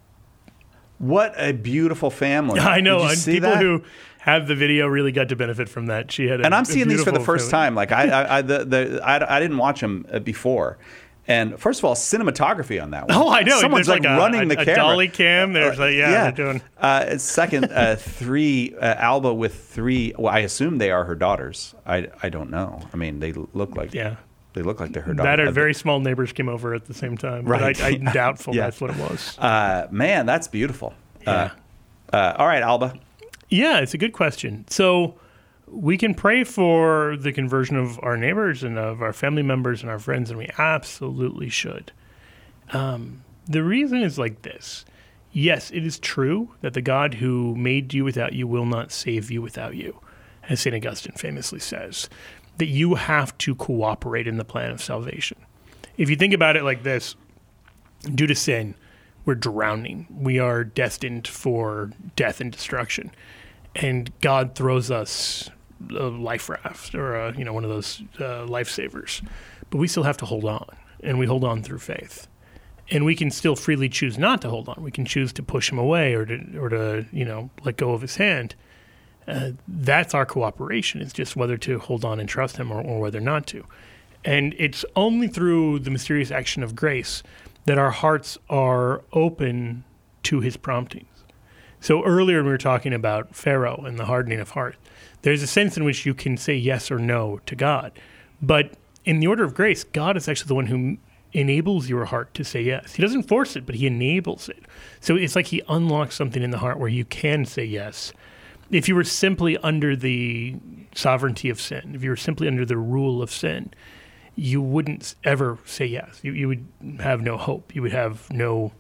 What a beautiful family. I know. Did you And see people that? who have the video really got to benefit from that. She had, a, and I'm a seeing these for the beautiful first family. time. Like I, I, I the, the I, I didn't watch them before. And first of all, cinematography on that one. Oh, I know. Someone's There's like, like a, running a, the a camera. dolly cam. There's like, yeah, yeah. they're doing. Uh, second, uh, three uh, Alba with three. Well, I assume they are her daughters. I, I don't know. I mean, they look like yeah. They look like they're her daughters. That or very small neighbors came over at the same time. Right. But I, I'm doubtful Yeah. that's what it was. Uh, man, that's beautiful. Yeah. Uh, uh, all right, Alba. Yeah, it's a good question. So we can pray for the conversion of our neighbors and of our family members and our friends, and we absolutely should. Um, the reason is like this. Yes, it is true that the God who made you without you will not save you without you, as Saint Augustine famously says, that you have to cooperate in the plan of salvation. If you think about it like this, due to sin, we're drowning. We are destined for death and destruction. And God throws us a life raft or a, you know one of those uh, lifesavers. But we still have to hold on, and we hold on through faith. And we can still freely choose not to hold on. We can choose to push him away or to, or to you know, let go of his hand. Uh, that's our cooperation. It's just whether to hold on and trust him or, or whether not to. And it's only through the mysterious action of grace that our hearts are open to his promptings. So earlier we were talking about Pharaoh and the hardening of heart. There's a sense in which you can say yes or no to God. But in the order of grace, God is actually the one who enables your heart to say yes. He doesn't force it, but he enables it. So it's like he unlocks something in the heart where you can say yes. If you were simply under the sovereignty of sin, if you were simply under the rule of sin, you wouldn't ever say yes. You, you would have no hope. You would have no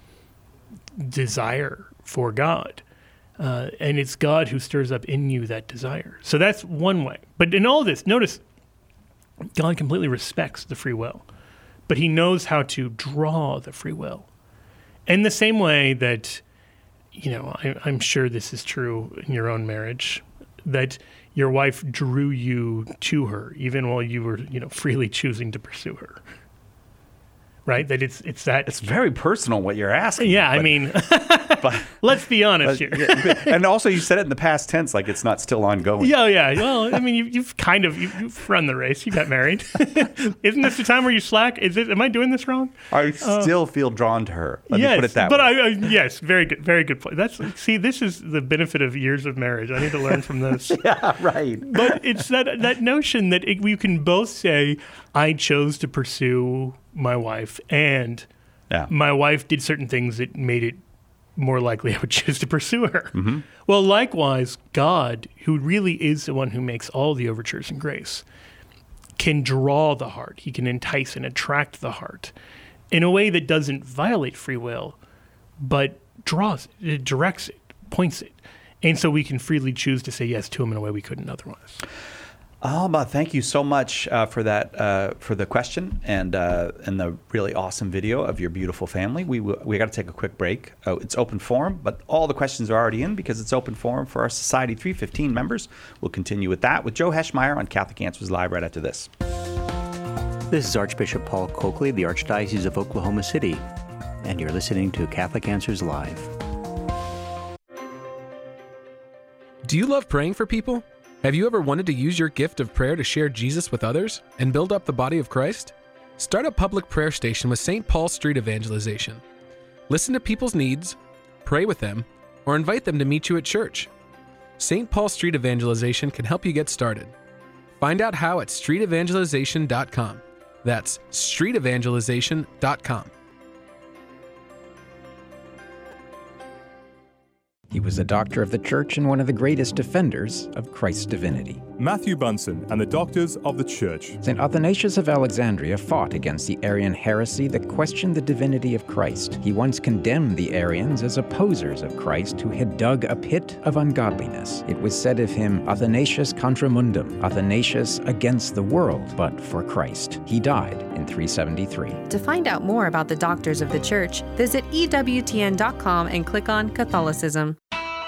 desire for God. Uh, and it's God who stirs up in you that desire. So that's one way. But in all this, notice God completely respects the free will, but he knows how to draw the free will. In the same way that, you know, I, I'm sure this is true in your own marriage, that your wife drew you to her, even while you were, you know, freely choosing to pursue her. Right? That it's it's that. It's very personal what you're asking. Yeah, but, I mean, but, let's be honest but, here. yeah, and also, you said it in the past tense, like it's not still ongoing. Yeah, yeah. Well, I mean, you, you've kind of you, you've run the race. You got married. Isn't this the time where you slack? Is it? Am I doing this wrong? I Uh, still feel drawn to her. Let yes, me put it that but way. I, I yes, very good, very good point. That's see, this is the benefit of years of marriage. I need to learn from this. Yeah, right. But it's that that notion that it, we can both say, I chose to pursue my wife, and yeah. my wife did certain things that made it more likely I would choose to pursue her. Mm-hmm. Well, likewise, God, who really is the one who makes all the overtures in grace, can draw the heart. He can entice and attract the heart in a way that doesn't violate free will, but draws it, it directs it, points it. And so we can freely choose to say yes to him in a way we couldn't otherwise. Alba, thank you so much uh, for that, uh, for the question and uh, and the really awesome video of your beautiful family. We w- we got to take a quick break. Oh, it's open forum, but all the questions are already in because it's open forum for our Society three fifteen members. We'll continue with that with Joe Heschmeyer on Catholic Answers Live right after this. This is Archbishop Paul Coakley, the Archdiocese of Oklahoma City, and you're listening to Catholic Answers Live. Do you love praying for people? Have you ever wanted to use your gift of prayer to share Jesus with others and build up the body of Christ? Start a public prayer station with Saint Paul Street Evangelization. Listen to people's needs, pray with them, or invite them to meet you at church. Saint Paul Street Evangelization can help you get started. Find out how at street evangelization dot com. That's street evangelization dot com. He was a doctor of the Church and one of the greatest defenders of Christ's divinity. Matthew Bunson and the Doctors of the Church. Saint Athanasius of Alexandria fought against the Arian heresy that questioned the divinity of Christ. He once condemned the Arians as opposers of Christ who had dug a pit of ungodliness. It was said of him, Athanasius contra mundum, Athanasius against the world, but for Christ. He died in three seventy-three. To find out more about the Doctors of the Church, visit E W T N dot com and click on Catholicism.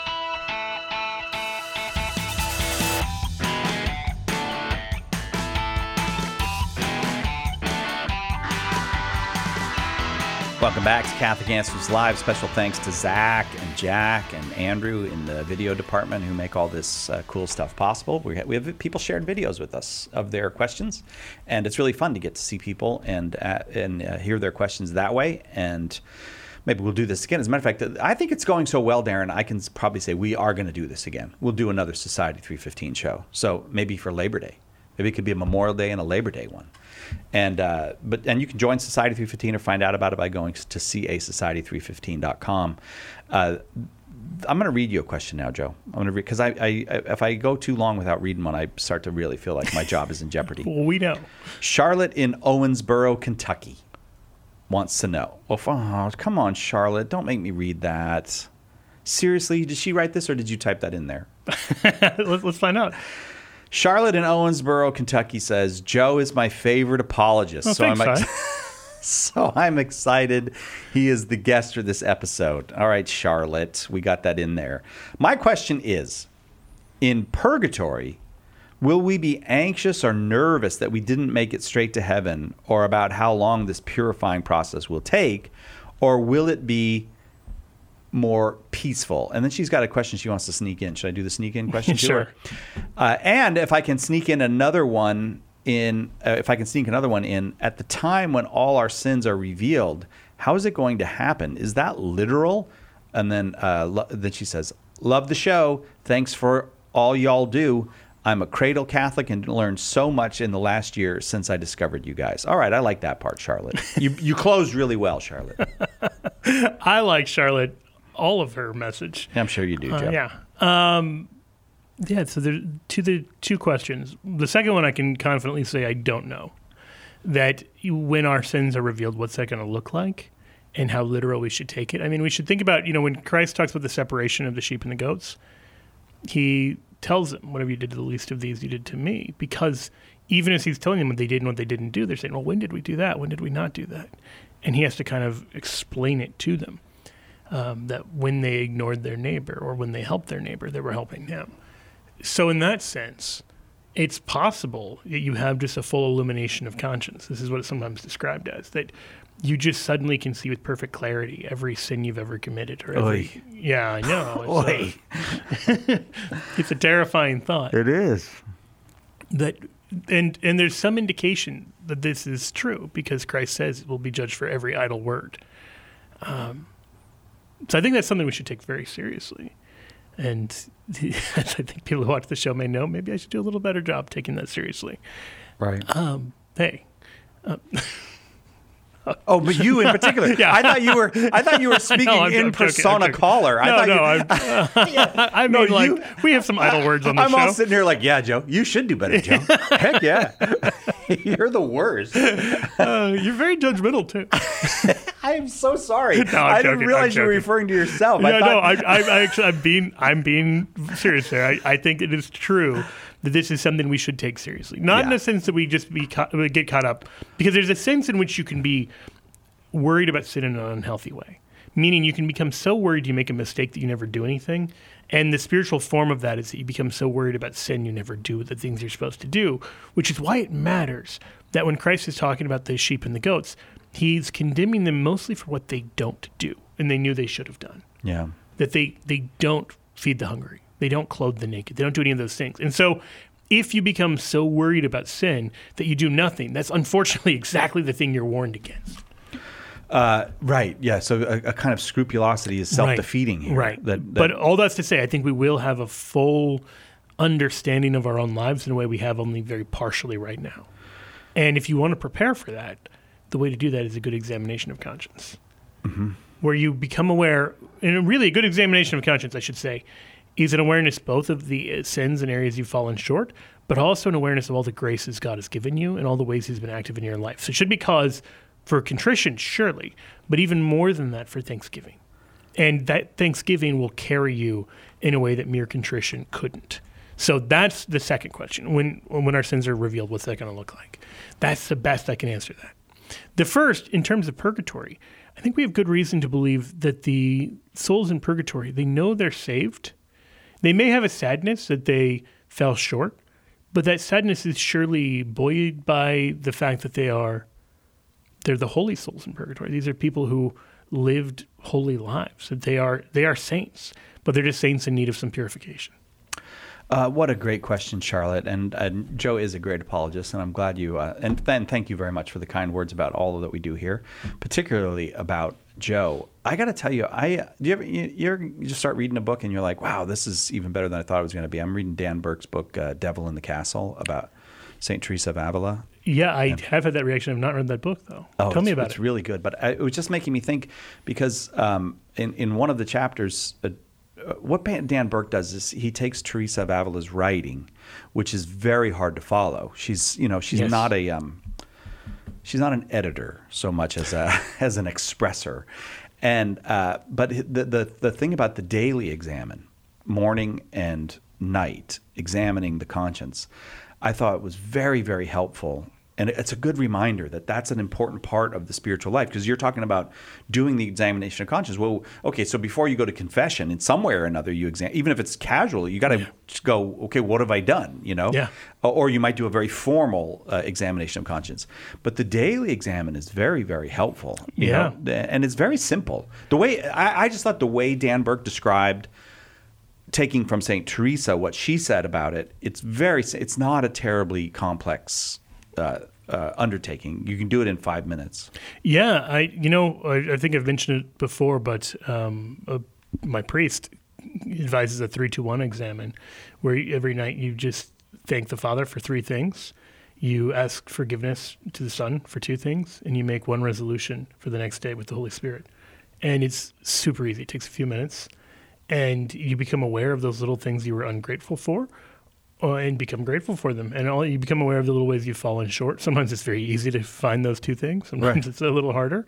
Welcome back to Catholic Answers Live. Special thanks to Zach and Jack and Andrew in the video department who make all this uh, cool stuff possible. We have, we have people sharing videos with us of their questions, and it's really fun to get to see people and uh, and uh, hear their questions that way. And maybe we'll do this again. As a matter of fact, I think it's going so well, Darren, I can probably say we are going to do this again. We'll do another Society three fifteen show. So maybe for Labor Day. Maybe it could be a Memorial Day and a Labor Day one. And uh, but and you can join Society three fifteen or find out about it by going to c a society three fifteen dot com. Uh, I'm going to read you a question now, Joe. I'm going to read because I, I if I go too long without reading one, I start to really feel like my job is in jeopardy. Well, we know. Charlotte in Owensboro, Kentucky, wants to know. Oh, oh, come on, Charlotte! Don't make me read that. Seriously, did she write this or did you type that in there? let's, let's find out. Charlotte in Owensboro, Kentucky says, Joe is my favorite apologist. Oh, so, thanks, I'm ex- so I'm excited he is the guest for this episode. All right, Charlotte, we got that in there. My question is, in purgatory, will we be anxious or nervous that we didn't make it straight to heaven, or about how long this purifying process will take, or will it be more peaceful? And then she's got a question she wants to sneak in. Should I do the sneak in question? Sure. Uh, and if I can sneak in another one in, uh, if I can sneak another one in, at the time when all our sins are revealed, how is it going to happen? Is that literal? And then, uh, lo- then she says, love the show. Thanks for all y'all do. I'm a cradle Catholic and learned so much in the last year since I discovered you guys. All right, I like that part, Charlotte. You you closed really well, Charlotte. I like Charlotte. All of her message. I'm sure you do, Joe. Uh, yeah. Um, yeah, so there to the two questions. The second one I can confidently say I don't know. That you, when our sins are revealed, what's that going to look like and how literal we should take it? I mean, we should think about, you know, when Christ talks about the separation of the sheep and the goats, he tells them, whatever you did to the least of these, you did to me. Because even as he's telling them what they did and what they didn't do, they're saying, well, when did we do that? When did we not do that? And he has to kind of explain it to them. Um, that when they ignored their neighbor or when they helped their neighbor, they were helping him. So in that sense, it's possible that you have just a full illumination of conscience. This is what it's sometimes described as, that you just suddenly can see with perfect clarity every sin you've ever committed. Or every, Oy. Yeah, I know. Oy. It's, a, it's a terrifying thought. It is. That and and there's some indication that this is true because Christ says it will be judged for every idle word. Um So I think that's something we should take very seriously. And I think people who watch the show may know, maybe I should do a little better job taking that seriously. Right. Um, hey. Uh, oh, but you in particular. Yeah. I thought you were I thought you were speaking no, I'm, in I'm persona joking, caller. No, I thought no, you, I'm, uh, I mean, No, like, you- we have some idle words on the I'm show. all sitting here like, yeah, Joe, you should do better, Joe. Heck yeah. You're the worst. Uh, you're very judgmental, too. I am so sorry. No, I'm I joking, didn't realize I'm you were joking. referring to yourself. Yeah, I no, thought, I, I, I actually, I'm being, I'm being serious there. I, I think it is true that this is something we should take seriously. Not in Yeah. the sense that we just be caught, we get caught up, because there's a sense in which you can be worried about sin in an unhealthy way. meaning you can become so worried you make a mistake that you never do anything. And the spiritual form of that is that you become so worried about sin you never do the things you're supposed to do, which is why it matters that when Christ is talking about the sheep and the goats, he's condemning them mostly for what they don't do and they knew they should have done. Yeah. That they, they don't feed the hungry. They don't clothe the naked. They don't do any of those things. And so if you become so worried about sin that you do nothing, that's unfortunately exactly the thing you're warned against. Uh, right. Yeah. So a, a kind of scrupulosity is self-defeating here. Right. That, that, but all that's to say, I think we will have a full understanding of our own lives in a way we have only very partially right now. And if you want to prepare for that, the way to do that is a good examination of conscience, mm-hmm. where you become aware, and really a good examination of conscience, I should say, is an awareness both of the sins and areas you've fallen short, but also an awareness of all the graces God has given you and all the ways he's been active in your life. So it should be cause for contrition, surely, but even more than that for thanksgiving. And that thanksgiving will carry you in a way that mere contrition couldn't. So that's the second question. When when our sins are revealed, what's that going to look like? That's the best I can answer that. The first, in terms of purgatory, I think we have good reason to believe that the souls in purgatory, they know they're saved. They may have a sadness that they fell short, but that sadness is surely buoyed by the fact that they are They're the holy souls in purgatory. These are people who lived holy lives. They are they are saints, but they're just saints in need of some purification. Uh, what a great question, Charlotte. And, and Joe is a great apologist, and I'm glad you, uh, and then thank you very much for the kind words about all that we do here, particularly about Joe. I got to tell you, I do you ever you, you're, you just start reading a book and you're like, wow, this is even better than I thought it was going to be. I'm reading Dan Burke's book, uh, Devil in the Castle, about Saint Teresa of Avila. Yeah, I and, have had that reaction. I've not read that book, though. Oh, Tell me about it's it. It's really good. But I, it was just making me think because um, in, in one of the chapters, uh, what Dan Burke does is he takes Teresa of Avila's writing, which is very hard to follow. She's, you know, she's yes. not a um, she's not an editor so much as a as an expresser. And uh, but the, the the thing about the daily examine, morning and night, examining the conscience, I thought was very, very helpful. And it's a good reminder that that's an important part of the spiritual life, because you're talking about doing the examination of conscience. Well, okay, so before you go to confession, in some way or another, you examine, even if it's casual, you got to yeah. go, okay, what have I done? You know, yeah. Or you might do a very formal uh, examination of conscience. But the daily examine is very, very helpful. You yeah, know? And it's very simple. The way I, I just thought the way Dan Burke described taking from Saint Teresa what she said about it, it's very, it's not a terribly complex Uh, uh, undertaking. You can do it in five minutes. Yeah, I you know I, I think I've mentioned it before, but um, uh, my priest advises a three two one examine, where every night you just thank the Father for three things, you ask forgiveness to the Son for two things, and you make one resolution for the next day with the Holy Spirit. And it's super easy. It takes a few minutes, and you become aware of those little things you were ungrateful for. Uh, and become grateful for them. And all, you become aware of the little ways you've fallen short. Sometimes it's very easy to find those two things. Sometimes right. it's a little harder.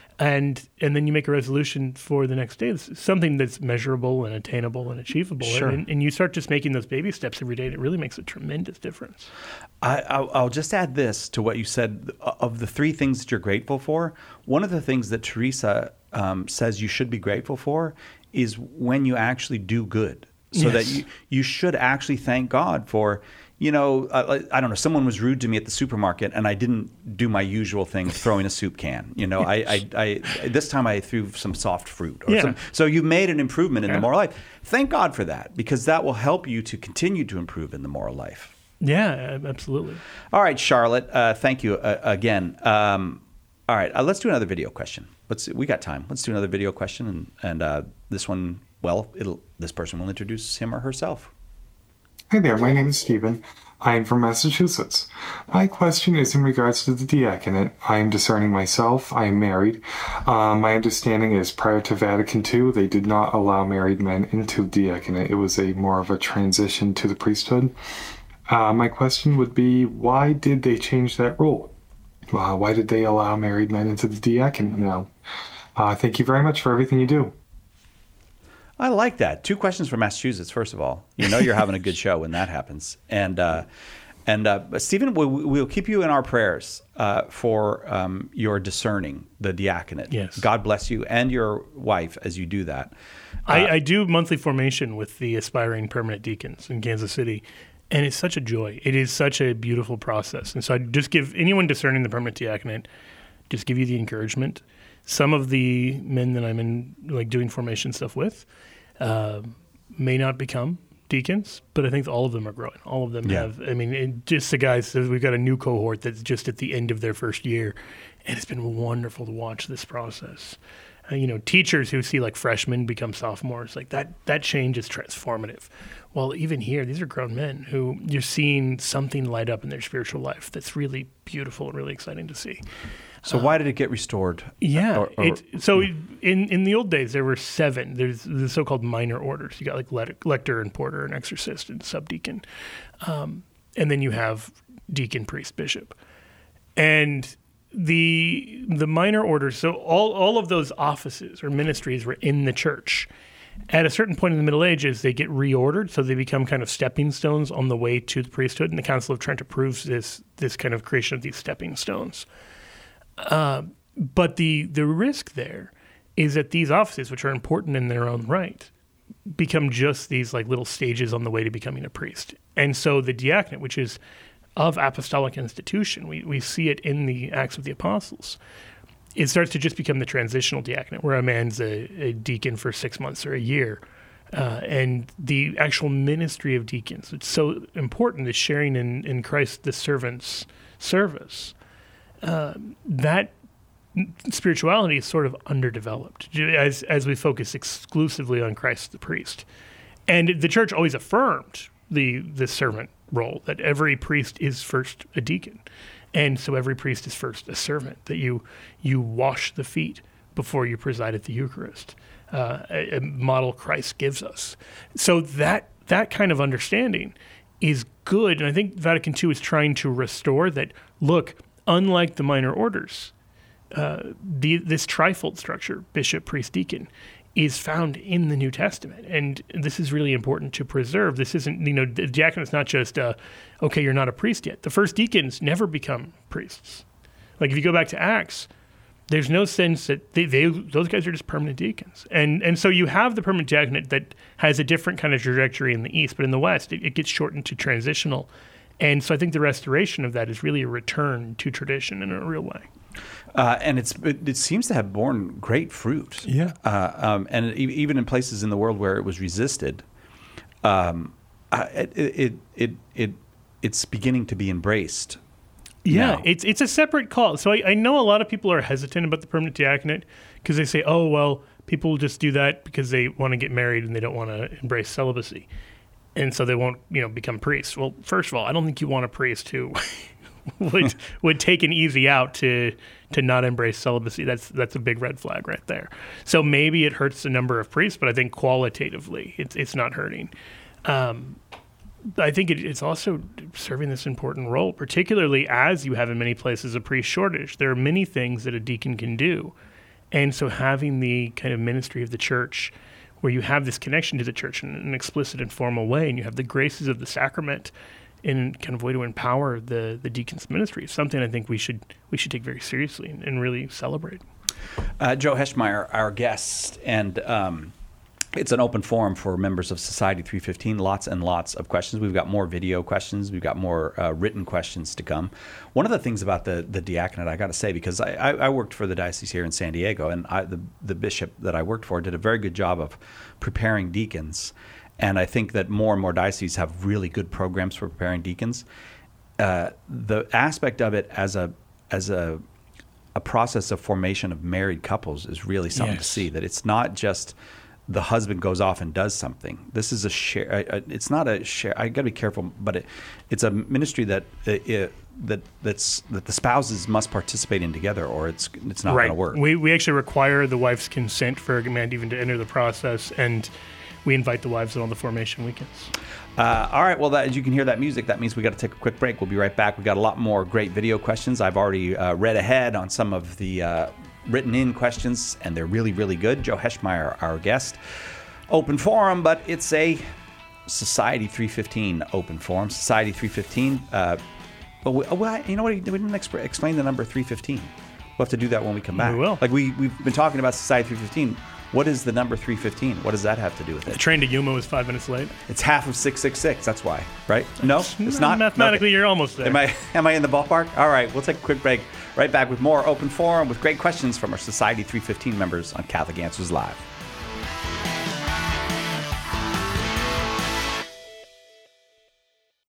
And and then you make a resolution for the next day. It's something that's measurable and attainable and achievable. Sure. And, and you start just making those baby steps every day, and it really makes a tremendous difference. I, I'll, I'll just add this to what you said. Of the three things that you're grateful for, one of the things that Teresa um, says you should be grateful for is when you actually do good. So yes. that you, you should actually thank God for, you know, uh, I don't know, someone was rude to me at the supermarket and I didn't do my usual thing of throwing a soup can. You know, I, I, I this time I threw some soft fruit. Or yeah. some, so you made an improvement in yeah. the moral life. Thank God for that, because that will help you to continue to improve in the moral life. Yeah, absolutely. All right, Charlotte, uh, thank you uh, again. Um, all right, uh, let's do another video question. Let's we got time. Let's do another video question, and, and uh, this one, well, it'll this person will introduce him or herself. Hi there, my name is Stephen. I am from Massachusetts. My question is in regards to the diaconate. I am discerning myself. I am married. Uh, my understanding is prior to Vatican Two, they did not allow married men into the diaconate. It was a more of a transition to the priesthood. Uh, my question would be, why did they change that rule? Uh, why did they allow married men into the diaconate now? Uh, thank you very much for everything you do. I like that. Two questions from Massachusetts, first of all. You know you're having a good show when that happens. And uh, And uh, Stephen, we, we'll keep you in our prayers uh, for um, your discerning the diaconate. Yes. God bless you and your wife as you do that. Uh, I, I do monthly formation with the aspiring permanent deacons in Kansas City, and it's such a joy. It is such a beautiful process. And so I just give anyone discerning the permanent diaconate, just give you the encouragement. Some of the men that I'm in, like doing formation stuff with, uh, may not become deacons, but I think all of them are growing. All of them Yeah. have. I mean, it, just the guys. We've got a new cohort that's just at the end of their first year, and it's been wonderful to watch this process. Uh, you know, teachers who see like freshmen become sophomores, like that. That change is transformative. Well, even here, these are grown men who you're seeing something light up in their spiritual life that's really beautiful and really exciting to see. So why did it get restored? Yeah. Or- or- it, so in, in the old days, there were seven. There's the so-called minor orders. You got like le- lector and porter and exorcist and subdeacon. Um, and then you have deacon, priest, bishop. And the the minor orders, so all, all of those offices or ministries were in the church. At a certain point in the Middle Ages, they get reordered, so they become kind of stepping stones on the way to the priesthood. And the Council of Trent approves this this kind of creation of these stepping stones. Uh, but the the risk there is that these offices, which are important in their own right, become just these like little stages on the way to becoming a priest. And so the diaconate, which is of apostolic institution, we, we see it in the Acts of the Apostles, it starts to just become the transitional diaconate, where a man's a, a deacon for six months or a year. Uh, and the actual ministry of deacons, it's so important, is sharing in, in Christ the servant's service. Uh, that spirituality is sort of underdeveloped as as we focus exclusively on Christ the priest. And the church always affirmed the the servant role, that every priest is first a deacon. And so every priest is first a servant, that you you wash the feet before you preside at the Eucharist, uh, a, a model Christ gives us. So that that kind of understanding is good. And I think Vatican Two is trying to restore that, look, unlike the minor orders, uh, the, this trifold structure, bishop, priest, deacon, is found in the New Testament. And this is really important to preserve. This isn't, you know, the diaconate's not just, uh, okay, you're not a priest yet. The first deacons never become priests. Like if you go back to Acts, there's no sense that they, they those guys are just permanent deacons. And and so you have the permanent diaconate that has a different kind of trajectory in the East, but in the West, it, it gets shortened to transitional. And so I think the restoration of that is really a return to tradition in a real way. Uh, and it's it, it seems to have borne great fruit. Yeah. Uh, um, and it, even in places in the world where it was resisted, um, uh, it, it it it it's beginning to be embraced. Yeah, now. it's it's a separate call. So I, I know a lot of people are hesitant about the permanent diaconate because they say, oh, well, people will just do that because they want to get married and they don't want to embrace celibacy. And so they won't, you know, become priests. Well, first of all, I don't think you want a priest who would would take an easy out to to not embrace celibacy. That's that's a big red flag right there. So maybe it hurts the number of priests, but I think qualitatively it's it's not hurting. Um, I think it, it's also serving this important role, particularly as you have in many places a priest shortage. There are many things that a deacon can do. And so having the kind of ministry of the church where you have this connection to the church in an explicit and formal way, and you have the graces of the sacrament in kind of way to empower the, the deacon's ministry, is something I think we should we should take very seriously and, and really celebrate. Uh, Joe Heschmeyer, our guest, and um, it's an open forum for members of Society three fifteen. Lots and lots of questions. We've got more video questions. We've got more uh, written questions to come. One of the things about the, the diaconate, I got to say, because I, I, I worked for the diocese here in San Diego, and I, the, the bishop that I worked for did a very good job of preparing deacons. And I think that more and more dioceses have really good programs for preparing deacons. Uh, the aspect of it as a as a a process of formation of married couples is really something Yes. to see. That it's not just the husband goes off and does something. This is a share. Uh, it's not a share. I got to be careful, but it, it's a ministry that uh, it, that that's that the spouses must participate in together, or it's it's not right. going to work. We we actually require the wife's consent for a man even to enter the process, and we invite the wives on all the formation weekends. Uh, all right. Well, that, as you can hear that music, that means we got to take a quick break. We'll be right back. We've got a lot more great video questions. I've already uh, read ahead on some of the uh, written in questions, and they're really, really good. Joe Heschmeyer, our guest. Open forum, but it's a Society three fifteen open forum. Society three fifteen. Uh, but we, well, you know what? We didn't exp- explain the number three fifteen. We'll have to do that when we come back. We will. Like we we've been talking about Society three fifteen. What is the number three fifteen? What does that have to do with it? The train to Yuma was five minutes late. It's half of six six six. That's why, right? No, it's not. Mathematically, Okay. you're almost there. Am I am I in the ballpark? All right, we'll take a quick break. Right back with more Open Forum with great questions from our Society three fifteen members on Catholic Answers Live.